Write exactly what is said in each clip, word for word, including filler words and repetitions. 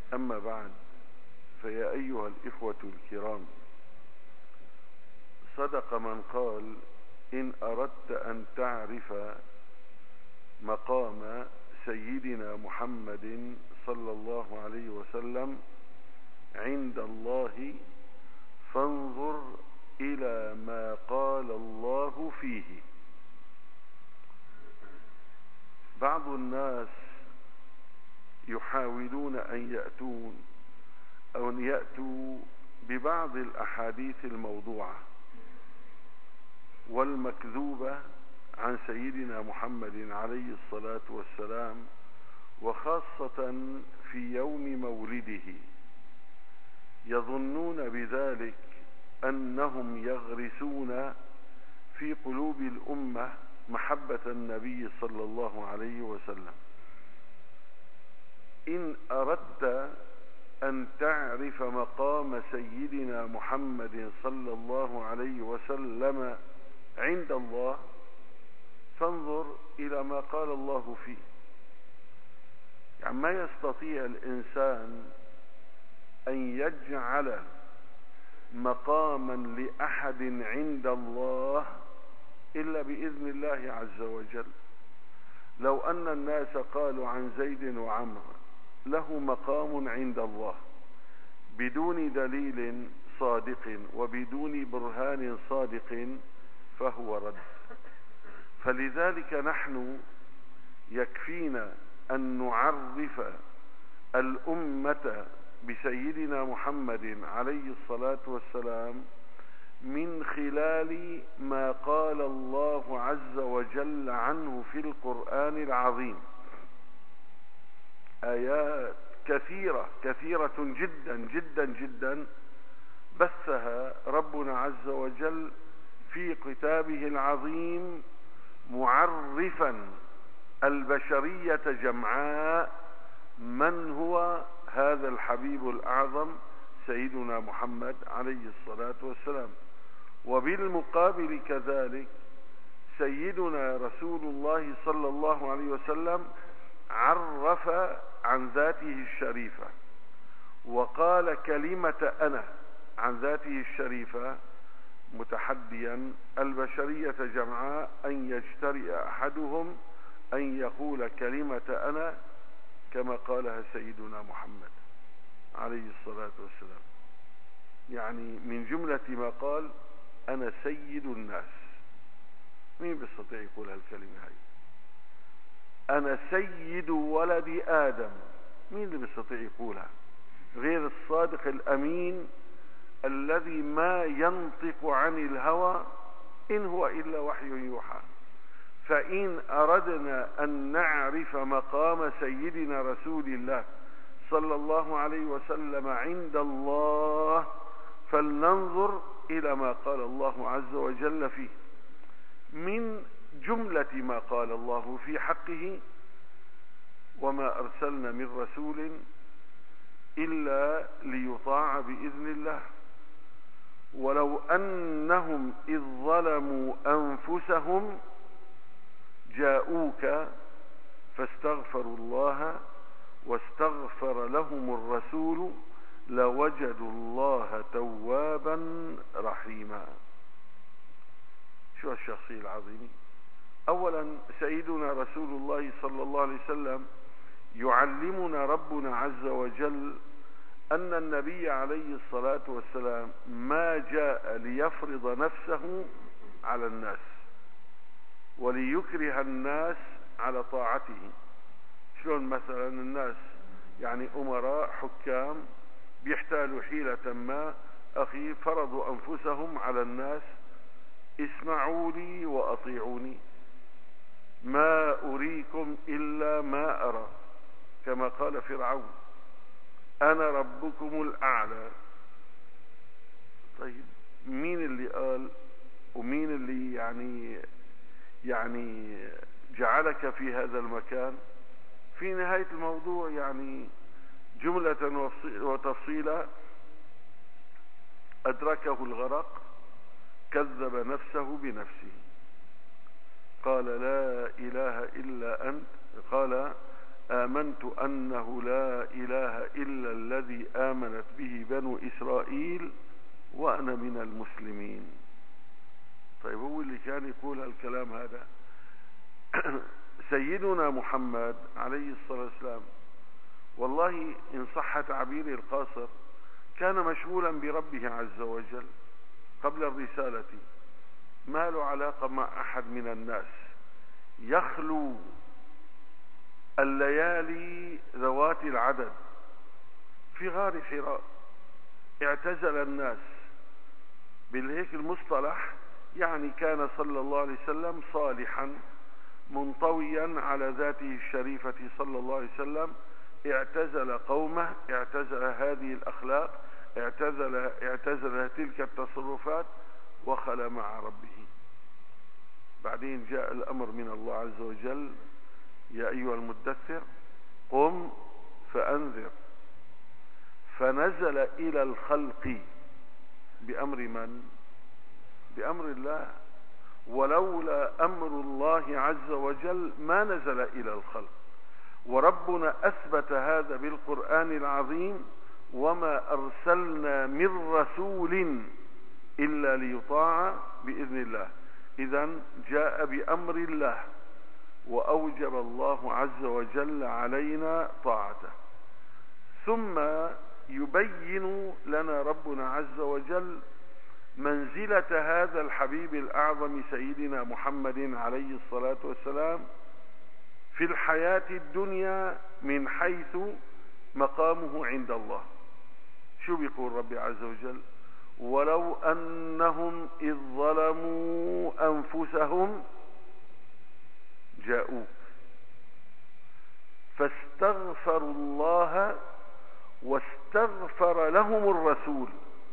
أما بعد، فيا أيها الإخوة الكرام، صدق من قال: إن أردت أن تعرف مقام سيدنا محمد صلى الله عليه وسلم عند الله فانظر إلى ما قال الله فيه. بعض الناس يحاولون أن يأتون أو أن يأتوا ببعض الأحاديث الموضوعة والمكذوبة عن سيدنا محمد عليه الصلاة والسلام، وخاصة في يوم مولده، يظنون بذلك أنهم يغرسون في قلوب الأمة محبة النبي صلى الله عليه وسلم. إن أردت أن تعرف مقام سيدنا محمد صلى الله عليه وسلم عند الله فانظر إلى ما قال الله فيه. يعني ما يستطيع الإنسان أن يجعل مقاما لأحد عند الله إلا بإذن الله عز وجل. لو أن الناس قالوا عن زيد وعمر له مقام عند الله بدون دليل صادق وبدون برهان صادق فهو رد. فلذلك نحن يكفينا أن نعرف الأمة بسيدنا محمد عليه الصلاة والسلام من خلال ما قال الله عز وجل عنه في القرآن العظيم. آيات كثيرة كثيرة جدا جدا جدا بثها ربنا عز وجل في كتابه العظيم، معرفا البشرية جمعاء من هو هذا الحبيب الأعظم سيدنا محمد عليه الصلاة والسلام. وبالمقابل كذلك سيدنا رسول الله صلى الله عليه وسلم عرف عن ذاته الشريفة وقال كلمة أنا عن ذاته الشريفة، متحديا البشرية جمعاء أن يجترئ أحدهم أن يقول كلمة أنا كما قالها سيدنا محمد عليه الصلاة والسلام. يعني من جملة ما قال: أنا سيد الناس. مين بيستطيع يقول هالكلمة هاي؟ أنا سيد ولد آدم. مين اللي بيستطيع يقولها غير الصادق الأمين الذي ما ينطق عن الهوى إن هو إلا وحي يوحى؟ فإن أردنا أن نعرف مقام سيدنا رسول الله صلى الله عليه وسلم عند الله فلننظر إلى ما قال الله عز وجل فيه. من جملة ما قال الله في حقه: وما أرسلنا من رسول إلا ليطاع بإذن الله ولو أنهم إذ ظلموا أنفسهم جاءوك فاستغفروا الله واستغفر لهم الرسول لوجدوا الله توابا رحيما. شو الشخصية العظيمة؟ أولا سيدنا رسول الله صلى الله عليه وسلم يعلمنا ربنا عز وجل أن النبي عليه الصلاة والسلام ما جاء ليفرض نفسه على الناس وليكره الناس على طاعته. شلون مثلا الناس يعني أمراء حكام بيحتالوا حيلة ما، أخي فرضوا أنفسهم على الناس: اسمعوا لي وأطيعوني ما أريكم إلا ما أرى، كما قال فرعون: أنا ربكم الأعلى. طيب مين اللي قال ومين اللي يعني يعني جعلك في هذا المكان؟ في نهاية الموضوع يعني جملة وتفصيلا: أدركه الغرق كذب نفسه بنفسه، قال لا إله إلا أنت، قال آمنت أنه لا إله إلا الذي آمنت به بنو إسرائيل وأنا من المسلمين. طيب هو اللي كان يقول الكلام هذا سيدنا محمد عليه الصلاة والسلام، والله إن صح تعبيري القاصر كان مشغولا بربه عز وجل قبل الرسالة، ما له علاقة مع أحد من الناس. يخلو الليالي ذوات العدد في غار حراء، اعتزل الناس بالهيك المصطلح، يعني كان صلى الله عليه وسلم صالحا منطويا على ذاته الشريفة صلى الله عليه وسلم، اعتزل قومه، اعتزل هذه الأخلاق، اعتزل, اعتزل تلك التصرفات وخلى مع ربه. بعدين جاء الأمر من الله عز وجل: يا أيها المدثر قم فأنذر. فنزل إلى الخلق بأمر من؟ بأمر الله. ولولا أمر الله عز وجل ما نزل إلى الخلق. وربنا أثبت هذا بالقرآن العظيم: وما أرسلنا من رسول إلا ليطاع بإذن الله. إذن جاء بأمر الله، وأوجب الله عز وجل علينا طاعته. ثم يبين لنا ربنا عز وجل منزلة هذا الحبيب الأعظم سيدنا محمد عليه الصلاة والسلام في الحياة الدنيا من حيث مقامه عند الله. شو بيقول ربي عز وجل؟ ولو أنهم إذ ظلموا أنفسهم جاءوك فاستغفروا الله واستغفر لهم الرسول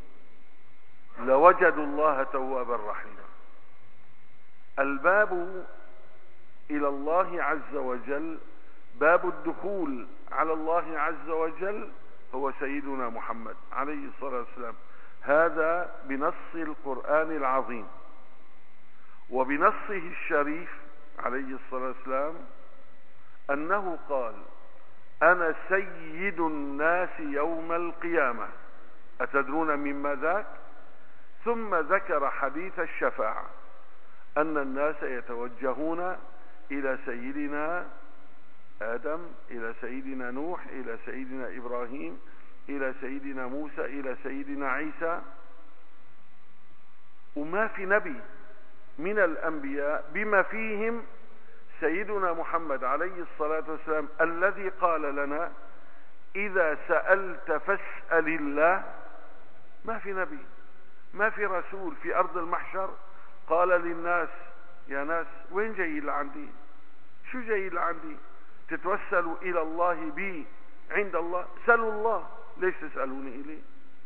لوجدوا الله توابا رحيما. الباب إلى الله عز وجل، باب الدخول على الله عز وجل هو سيدنا محمد عليه الصلاة والسلام. هذا بنص القرآن العظيم وبنصه الشريف عليه الصلاة والسلام، أنه قال: أنا سيد الناس يوم القيامة. أتدرون مما ذاك؟ ثم ذكر حديث الشفاعة، أن الناس يتوجهون إلى سيدنا آدم، إلى سيدنا نوح، إلى سيدنا إبراهيم، إلى سيدنا موسى، إلى سيدنا عيسى. وما في نبي من الأنبياء بما فيهم سيدنا محمد عليه الصلاة والسلام الذي قال لنا: إذا سألت فاسأل الله. ما في نبي، ما في رسول في أرض المحشر قال للناس: يا ناس وين جاي لعندي؟ شو جاي لعندي؟ تتوسلوا إلى الله بي عند الله؟ سألوا الله، ليش تسألوني إليه؟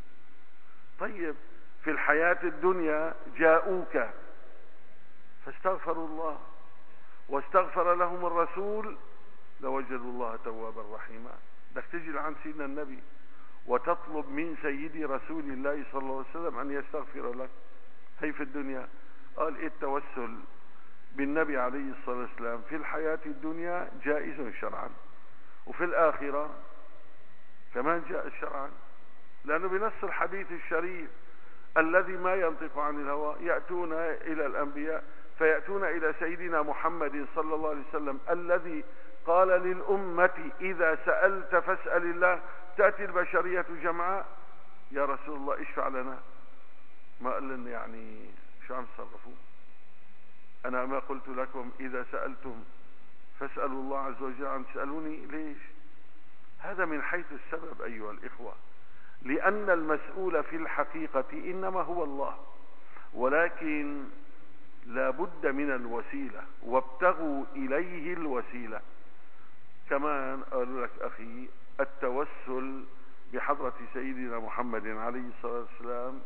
طيب في الحياة الدنيا جاءوك فاستغفروا الله واستغفر لهم الرسول لوجدوا الله توابا رحيما. بدك تجي لعند سيدنا النبي وتطلب من سيدي رسول الله صلى الله عليه وسلم أن يستغفر لك. هي في الدنيا قال إيه التوسل بالنبي عليه الصلاة والسلام في الحياة الدنيا جائز شرعا، وفي الآخرة كمان جاء شرعا، لأنه بنص الحديث الشريف الذي ما ينطق عن الهوى: يأتون إلى الأنبياء فيأتون إلى سيدنا محمد صلى الله عليه وسلم الذي قال للأمة: إذا سألت فاسأل الله. تأتي البشرية جمعاء: يا رسول الله اشفع لنا. ما قال لنا يعني شو عم تصرفوا؟ أنا ما قلت لكم إذا سألتم فاسألوا الله عز وجل، عم تسألوني ليش؟ هذا من حيث السبب أيها الإخوة، لأن المسؤول في الحقيقة إنما هو الله، ولكن لا بد من الوسيلة، وابتغوا إليه الوسيلة. كمان أقول لك أخي، التوسل بحضرة سيدنا محمد عليه الصلاة والسلام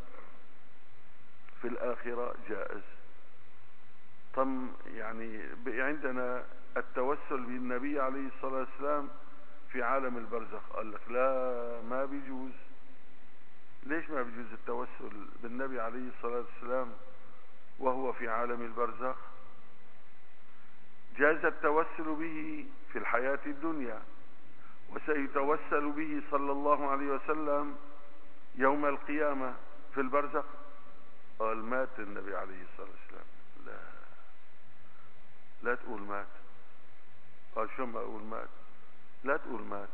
في الآخرة جائز. طم يعني عندنا التوسل بالنبي عليه الصلاة والسلام في عالم البرزخ، قال لك لا ما بيجوز. ليش ما بيجوز التوسل بالنبي عليه الصلاة والسلام وهو في عالم البرزخ؟ جاز التوسل به في الحياة الدنيا، وسيتوسل به صلى الله عليه وسلم يوم القيامة في البرزخ. قال مات النبي عليه الصلاة والسلام. لا لا تقول مات. قال شو ما أقول مات؟ لا تقول مات.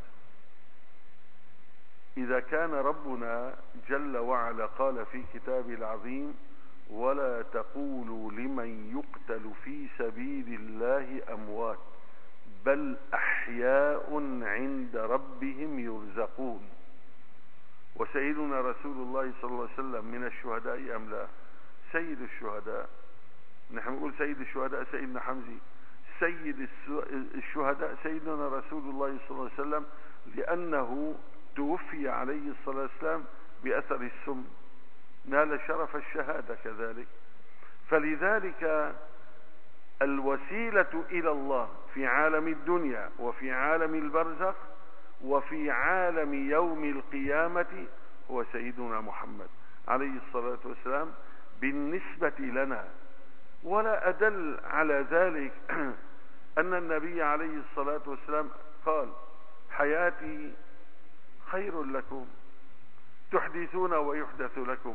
إذا كان ربنا جل وعلا قال في كتابه العظيم ولا تقولوا لمن يقتل في سبيل الله أموات بل أحياء عند ربهم يرزقون. وسيدنا رسول الله صلى الله عليه وسلم من الشهداء أم لا؟ سيد الشهداء. نحن نقول سيد الشهداء سيدنا حمزة. سيد الشهداء سيدنا رسول الله صلى الله عليه وسلم، لأنه توفي عليه الصلاة والسلام بأثر السم، نال شرف الشهادة كذلك. فلذلك الوسيلة إلى الله في عالم الدنيا وفي عالم البرزخ وفي عالم يوم القيامة هو سيدنا محمد عليه الصلاة والسلام بالنسبة لنا. ولا أدل على ذلك أن النبي عليه الصلاة والسلام قال حياتي خير لكم تحدثون ويحدث لكم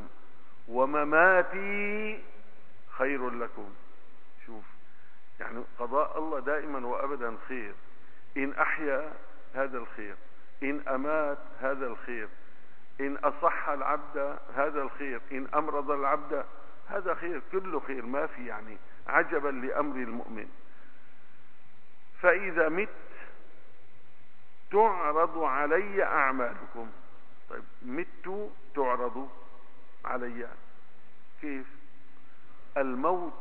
ومماتي خير لكم. شوف يعني قضاء الله دائما وأبدا خير. إن أحيا هذا الخير، إن أمات هذا الخير، إن أصح العبد هذا الخير، إن أمرض العبد هذا خير، كله خير، ما في يعني عجبا لأمر المؤمن. فإذا مت تعرض علي أعمالكم. طيب مت تعرض علي كيف؟ الموت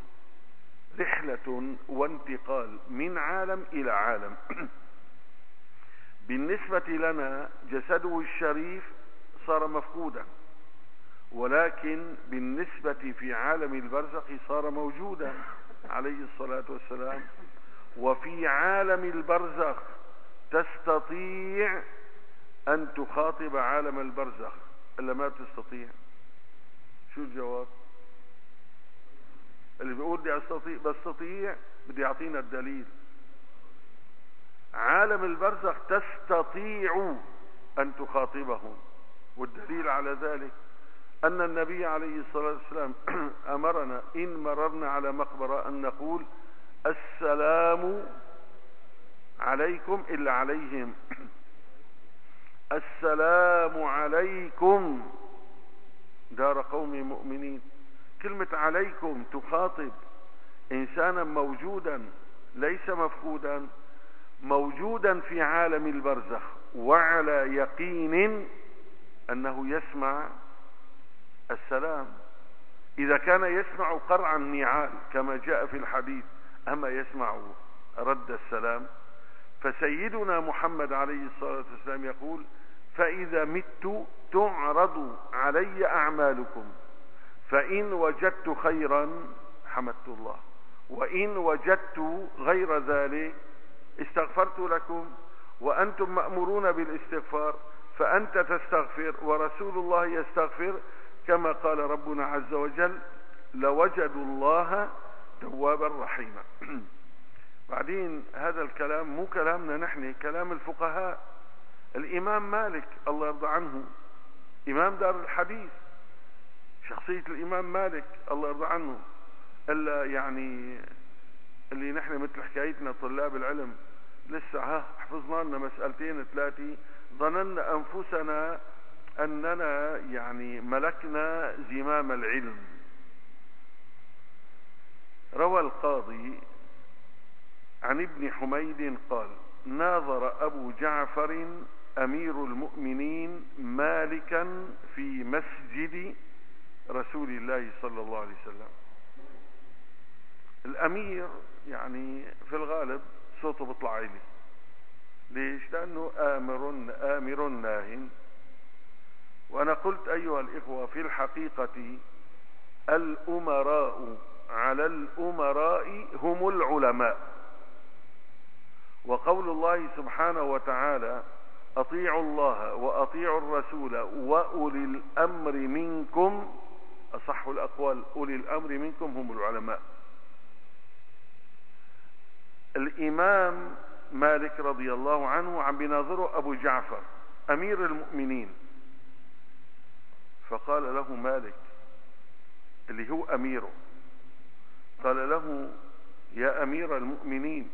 رحلة وانتقال من عالم إلى عالم. بالنسبة لنا جسده الشريف صار مفقودا، ولكن بالنسبة في عالم البرزخ صار موجودا عليه الصلاة والسلام. وفي عالم البرزخ تستطيع أن تخاطب عالم البرزخ إلا ما تستطيع. شو الجواب؟ اللي بيقول بدي أستطيع بستطيع بدي يعطينا الدليل. عالم البرزخ تستطيع أن تخاطبهم، والدليل على ذلك أن النبي عليه الصلاة والسلام أمرنا إن مررنا على مقبرة أن نقول السلام عليكم إلا عليهم. السلام عليكم دار قوم مؤمنين. كلمة عليكم تخاطب إنسانا موجودا ليس مفقودا، موجودا في عالم البرزخ وعلى يقين أنه يسمع السلام. إذا كان يسمع قرع النعال كما جاء في الحديث أما يسمع رد السلام؟ فسيدنا محمد عليه الصلاة والسلام يقول فإذا مت تعرض علي أعمالكم فإن وجدت خيرا حمدت الله وإن وجدت غير ذلك استغفرت لكم، وأنتم مأمورون بالاستغفار، فأنت تستغفر ورسول الله يستغفر كما قال ربنا عز وجل لوجدوا الله توابا رحيما. بعدين هذا الكلام مو كلامنا نحن، كلام الفقهاء. الإمام مالك الله يرضى عنه إمام دار الحديث، شخصية الإمام مالك الله يرضى عنه، إلا يعني اللي نحن مثل حكايتنا طلاب العلم لسه ها حفظنا لنا مسألتين ثلاثة ظننا أنفسنا أننا يعني ملكنا زمام العلم. روى القاضي عن ابن حميد قال ناظر أبو جعفر أمير المؤمنين مالكا في مسجد رسول الله صلى الله عليه وسلم. الأمير يعني في الغالب صوته بيطلع عالي. ليش؟ لأنه آمر آمر ناه. وأنا قلت أيها الإخوة في الحقيقة الأمراء على الأمراء هم العلماء. وقول الله سبحانه وتعالى أطيعوا الله وأطيعوا الرسول وأولي الأمر منكم، أصح الأقوال أولي الأمر منكم هم العلماء. الإمام مالك رضي الله عنه عم بيناظره أبو جعفر أمير المؤمنين، فقال له مالك اللي هو أميره، قال له يا أمير المؤمنين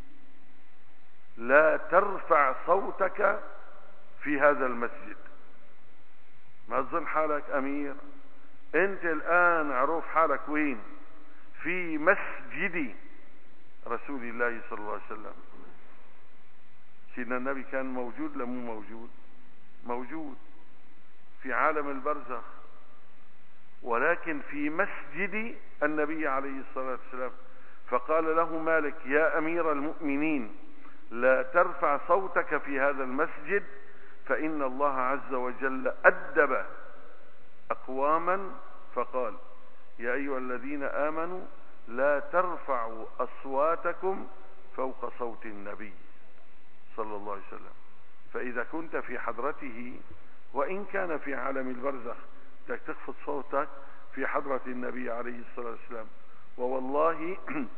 لا ترفع صوتك في هذا المسجد. ما تظن حالك أمير، أنت الآن عروف حالك وين؟ في مسجد رسول الله صلى الله عليه وسلم. سيدنا النبي كان موجود لم موجود؟ موجود في عالم البرزخ، ولكن في مسجد النبي عليه الصلاة والسلام. فقال له مالك يا أمير المؤمنين لا ترفع صوتك في هذا المسجد، فإن الله عز وجل أدب أقواما فقال يا أيها الذين آمنوا لا ترفعوا أصواتكم فوق صوت النبي صلى الله عليه وسلم. فإذا كنت في حضرته وإن كان في عالم البرزخ بدك تخفض صوتك في حضرة النبي عليه الصلاة والسلام. ووالله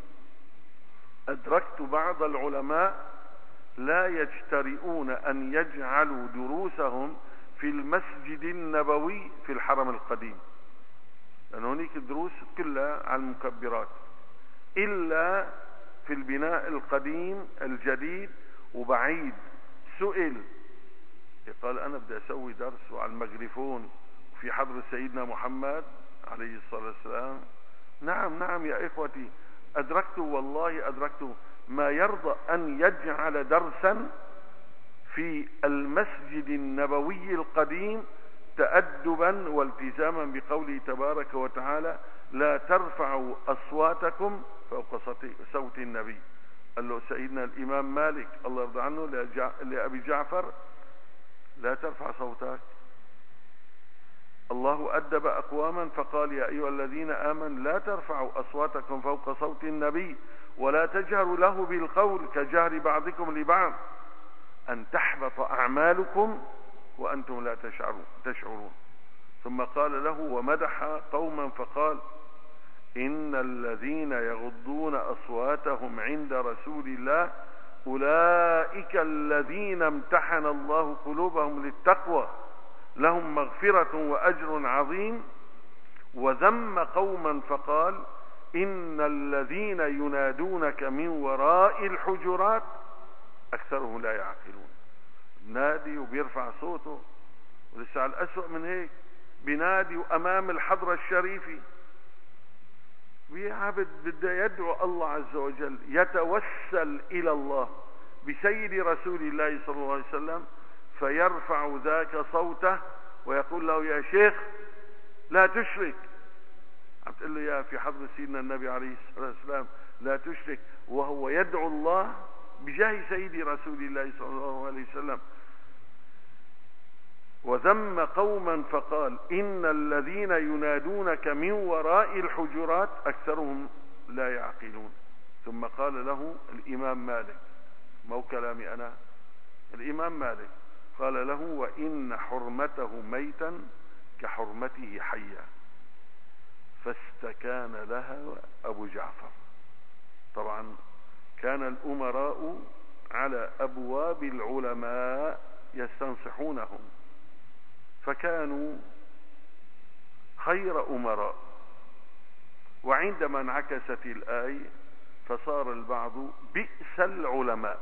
أدركت بعض العلماء لا يجترئون أن يجعلوا دروسهم في المسجد النبوي في الحرم القديم، لأن هناك الدروس كلها على المكبرات، إلا في البناء القديم الجديد وبعيد. سئل قال أنا بدي أسوي درس وعلى الميكروفون في حضرة سيدنا محمد عليه الصلاة والسلام. نعم نعم يا إخوتي، أدركت والله أدركت ما يرضى أن يجعل درسا في المسجد النبوي القديم تأدبا والتزاما بقوله تبارك وتعالى لا ترفعوا أصواتكم فوق صوت النبي. قال له سيدنا الإمام مالك الله يرضى عنه لأبي جعفر لا ترفع صوتك. الله أدب أقواما فقال يا أيها الذين آمنوا لا ترفعوا أصواتكم فوق صوت النبي ولا تجهروا له بالقول كجهر بعضكم لبعض أن تحبط أعمالكم وأنتم لا تشعرون. ثم قال له ومدح قوما فقال إن الذين يغضون أصواتهم عند رسول الله أولئك الذين امتحن الله قلوبهم للتقوى لهم مغفرة وأجر عظيم. وذم قوما فقال إن الذين ينادونك من وراء الحجرات أكثرهم لا يعقلون. نادي وبيرفع صوته، ولسه على الأسوأ من هيك بنادي أمام الحضرة الشريفة بيعبد بده يدعو الله عز وجل، يتوسل إلى الله بسيد رسول الله صلى الله عليه وسلم، فيرفع ذاك صوته ويقول له يا شيخ لا تشرك. عم تقول له يا في حضرة سيدنا النبي عليه الصلاة والسلام لا تشرك، وهو يدعو الله بجاه سيد رسول الله صلى الله عليه وسلم. وذم قوما فقال إن الذين ينادونك من وراء الحجرات أكثرهم لا يعقلون. ثم قال له الإمام مالك، مو كلامي أنا، الإمام مالك قال له وإن حرمته ميتا كحرمته حيا، فاستكان لها أبو جعفر. طبعا كان الأمراء على أبواب العلماء يستنصحونهم، فكانوا خير أمراء. وعندما انعكست الآية فصار البعض بئس العلماء.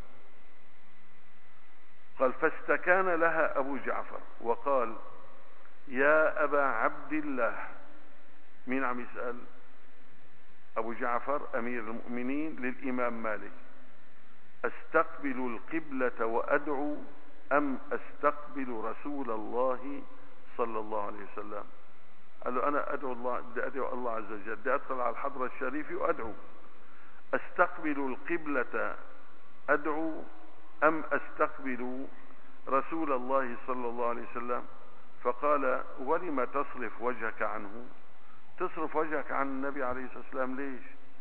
قال فاستكان لها أبو جعفر وقال يا أبا عبد الله. مين عم يسأل؟ أبو جعفر أمير المؤمنين للإمام مالك. أستقبل القبلة وأدعو أم أستقبل رسول الله صلى الله عليه وسلم؟ قال له أنا أدعو الله، بدي أدعو الله عز وجل، بدي أدخل على الحضرة الشريفة وأدعو. أستقبل القبلة أدعو أم أستقبل رسول الله صلى الله عليه وسلم؟ فقال ولم تصرف وجهك عنه؟ تصرف وجهك عن النبي عليه الصلاة والسلام ليش؟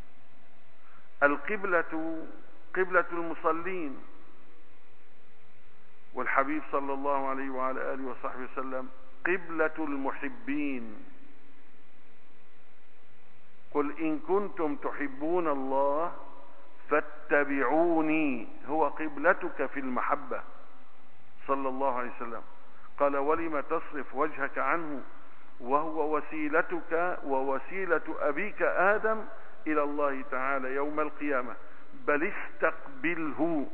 القبلة قبلة المصلين، والحبيب صلى الله عليه وعلى آله وصحبه وسلم قبلة المحبين. قل إن كنتم تحبون الله فاتبعوني، هو قبلتك في المحبة صلى الله عليه وسلم. قال ولم تصرف وجهك عنه وهو وسيلتك ووسيلة أبيك آدم إلى الله تعالى يوم القيامة، بل استقبله.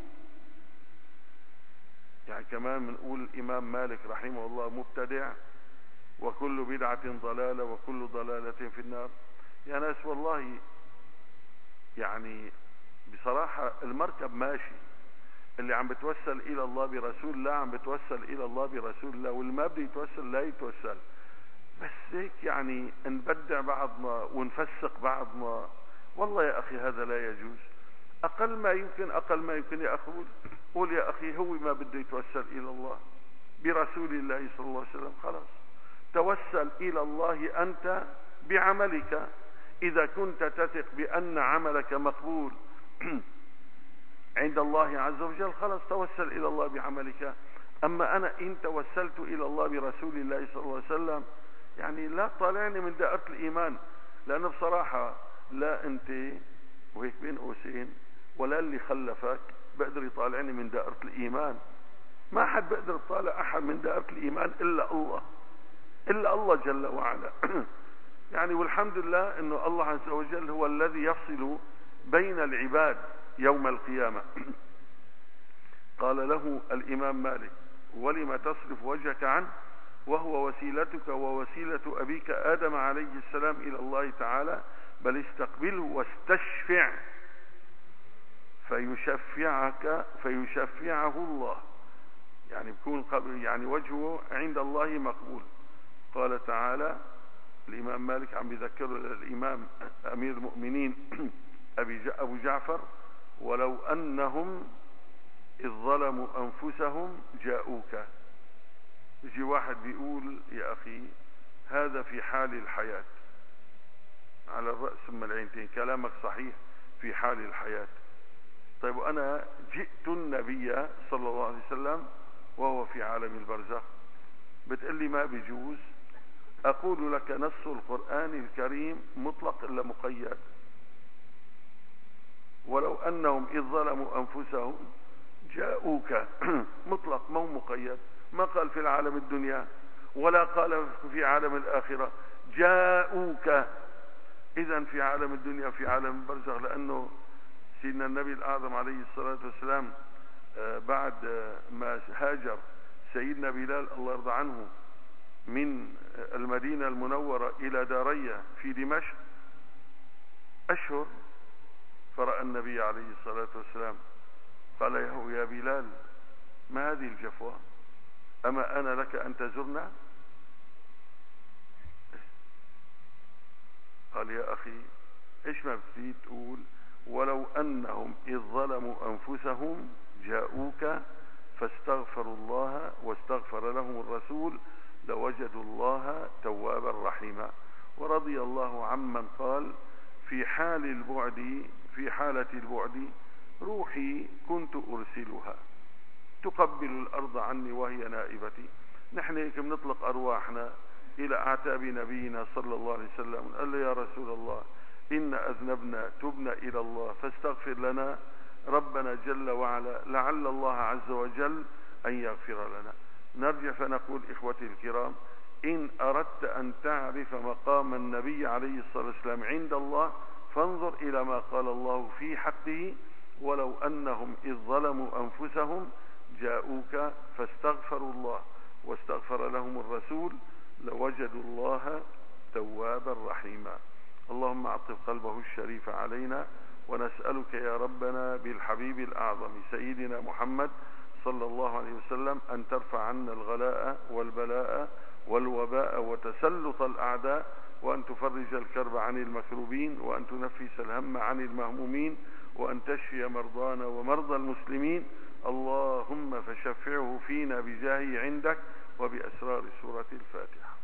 يعني كمان بنقول الإمام مالك رحمه الله مبتدع، وكل بدعة ضلالة وكل ضلالة في النار. يا ناس والله يعني بصراحة المركب ماشي، اللي عم بتوسل إلى الله برسول الله عم بتوسل إلى الله برسول الله، واللي ما بده يتوسل لا يتوسل. بس هيك يعني نبدع بعضنا ونفسق بعضنا، والله يا أخي هذا لا يجوز. أقل ما يمكن أقل ما يمكن يا أخي قول يا أخي هو ما بده يتوسل إلى الله برسول الله صلى الله عليه وسلم، خلاص توسل إلى الله أنت بعملك. إذا كنت تثق بأن عملك مقبول عند الله عز وجل خلاص توسل إلى الله بعملك. أما أنا إن توسلت إلى الله برسول الله صلى الله عليه وسلم يعني لا طالعني من دائرة الإيمان، لأنه بصراحة لا أنت وهيك بين قوسين ولا اللي خلفك بقدر يطالعني من دائرة الإيمان. ما حد بقدر يطالع أحد من دائرة الإيمان إلا الله، إلا الله جل وعلا. يعني والحمد لله أنه الله عز وجل هو الذي يفصل بين العباد يوم القيامة. قال له الإمام مالك ولم تصرف وجهك عنه وهو وسيلتك ووسيلة أبيك آدم عليه السلام إلى الله تعالى، بل استقبله واستشفع فيشفعك فيشفعه الله، يعني بكون قبل يعني وجهه عند الله مقبول. قال تعالى الإمام مالك عم يذكر الإمام أمير المؤمنين أبو جعفر ولو أنهم إذ ظلموا أنفسهم جاءوك. يجي واحد بيقول يا أخي هذا في حال الحياة، على الرأس ثم العينتين، كلامك صحيح في حال الحياة. طيب وأنا جئت النبي صلى الله عليه وسلم وهو في عالم البرزخ، بتقول لي ما بيجوز؟ أقول لك نص القرآن الكريم مطلق إلا مقيد. ولو أنهم إذ ظلموا أنفسهم جاءوك مطلق مو مقيد، ما قال في العالم الدنيا ولا قال في عالم الآخرة، جاءوك. إذن في عالم الدنيا في عالم البرزخ، لأنه سيدنا النبي الأعظم عليه الصلاة والسلام بعد ما هاجر سيدنا بلال الله يرضى عنه من المدينة المنورة إلى دارية في دمشق أشهر، فرأى النبي عليه الصلاة والسلام قال له يا بلال ما هذه الجفوة، أما أنا لك أن تزرنا؟ قال يا أخي إيش ما بتريد تقول ولو أنهم إذ ظلموا أنفسهم جاءوك فاستغفروا الله واستغفر لهم الرسول لوجدوا الله توابا رحيما. ورضي الله عمن قال في حال البعد في حالة البعد روحي كنت أرسلها تقبل الأرض عني وهي نائبتي. نحن هيك بنطلق أرواحنا إلى أعتاب نبينا صلى الله عليه وسلم، قال له يا رسول الله إن أذنبنا تبنا إلى الله فاستغفر لنا ربنا جل وعلا لعل الله عز وجل أن يغفر لنا. نرجع فنقول إخوتي الكرام إن أردت أن تعرف مقام النبي عليه الصلاة والسلام عند الله فانظر إلى ما قال الله في حقه ولو أنهم إذ ظلموا أنفسهم جاءوك فاستغفروا الله واستغفر لهم الرسول لوجدوا الله توابا رحيما. اللهم اعطف قلبه الشريف علينا، ونسألك يا ربنا بالحبيب الأعظم سيدنا محمد صلى الله عليه وسلم أن ترفع عنا الغلاء والبلاء والوباء وتسلط الأعداء، وأن تفرج الكرب عن المكروبين، وأن تنفس الهم عن المهمومين، وأن تشفي مرضانا ومرضى المسلمين. اللهم فشفعه فينا بجاهه عندك وبأسرار سورة الفاتحة.